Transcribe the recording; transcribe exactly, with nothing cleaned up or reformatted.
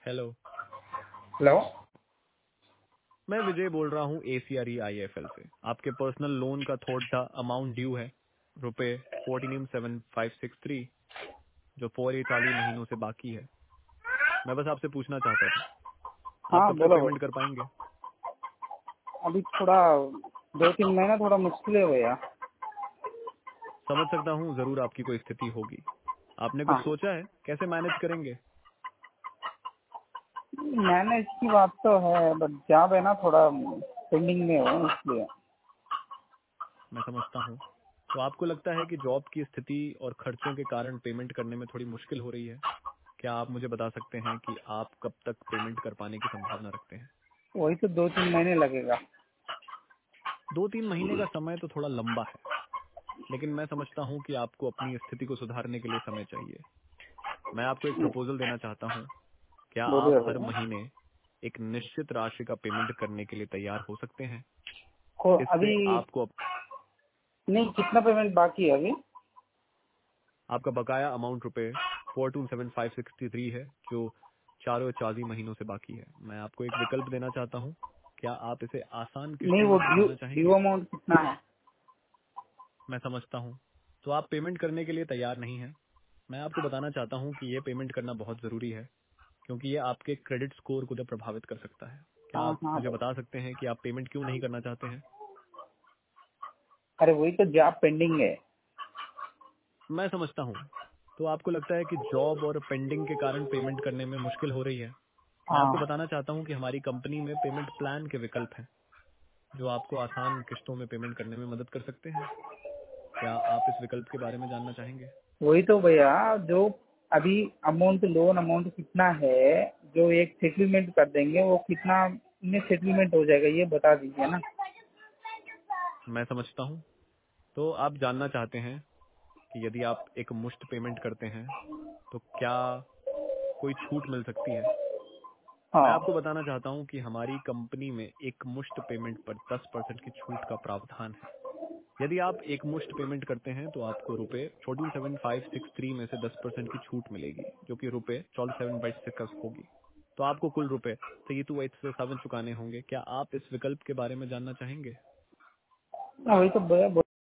Hello. Hello. मैं विजय बोल रहा हूँ एसीआरई आईएफएल से। आपके पर्सनल लोन का थोड़ा अमाउंट ड्यू है, रुपए fourteen seven five six three, जो फोर चालीस महीनों से बाकी है। मैं बस आपसे पूछना चाहता था, आप हाँ कब तक बोलो पेमेंट भाई। कर पाएंगे? अभी थोड़ा दो तीन महीना थोड़ा मुश्किल है भैया। समझ सकता हूँ, जरूर आपकी कोई स्थिति होगी। आपने कुछ हाँ, सोचा है कैसे मैनेज करेंगे? मैंने इसकी बात तो है, बट जॉब है ना थोड़ा पेंडिंग में है इसलिए। मैं समझता हूँ। तो आपको लगता है कि जॉब की स्थिति और खर्चों के कारण पेमेंट करने में थोड़ी मुश्किल हो रही है? क्या आप मुझे बता सकते हैं कि आप कब तक पेमेंट कर पाने की संभावना रखते हैं? वही तो दो तीन महीने लगेगा। दो तीन महीने का समय तो थोड़ा लंबा है, लेकिन मैं समझता हूँ कि आपको अपनी स्थिति को सुधारने के लिए समय चाहिए। मैं आपको एक प्रपोजल देना चाहता हूँ। क्या आप बोलिए हर भैया। महीने एक निश्चित राशि का पेमेंट करने के लिए तैयार हो सकते हैं? को इससे अभी आपको नहीं, कितना पेमेंट बाकी है अभी? आपका बकाया अमाउंट रुपए four two seven five sixty three है, जो चारों चालीस महीनों से बाकी है। मैं आपको एक विकल्प देना चाहता हूँ। क्या आप इसे आसान नहीं, किस्तों में वो ड्यू चुकाना ड्यू चाहेंगे? अमाउंट कितना है? मैं समझता हूँ। तो आप पेमेंट करने के लिए तैयार नहीं हैं। मैं आपको बताना चाहता हूँ कि ये पेमेंट करना बहुत जरूरी है, क्योंकि ये आपके क्रेडिट स्कोर को तो प्रभावित कर सकता है। क्या हाँ आप हाँ मुझे भाई। बता सकते हैं कि आप पेमेंट क्यों नहीं करना चाहते हैं? अरे वही तो जॉब पेंडिंग है। मैं समझता हूँ। तो आपको लगता है कि जॉब और पेंडिंग के कारण पेमेंट करने में मुश्किल हो रही है। मैं आपको हाँ, बताना चाहता हूँ कि हमारी कंपनी में पेमेंट प्लान के विकल्प हैं, जो आपको आसान किस्तों में पेमेंट करने में मदद कर सकते हैं। क्या आप इस विकल्प के बारे में जानना चाहेंगे? वही तो भैया, जो अभी अमाउंट लोन अमाउंट कितना है, जो एक सेटलमेंट कर देंगे वो कितना में सेटलमेंट हो जाएगा ये बता दीजिए ना। मैं समझता हूँ। तो आप जानना चाहते हैं कि यदि आप एक मुश्त पेमेंट करते हैं तो क्या कोई छूट मिल सकती है? मैं हाँ। आपको बताना चाहता हूं कि हमारी कंपनी में एक मुश्त पेमेंट पर दस परसेंट की छूट का प्रावधान है। यदि आप एक मुश्त पेमेंट करते हैं तो आपको रुपए fourteen seven five six three में से दस परसेंट की छूट मिलेगी, जो कि रुपए चौदह सेवन बाईस सिक्स होगी। तो आपको कुल रुपए थ्री टू एट से सेवन चुकाने होंगे। क्या आप इस विकल्प के बारे में जानना चाहेंगे? हाँ, वही तो भैया।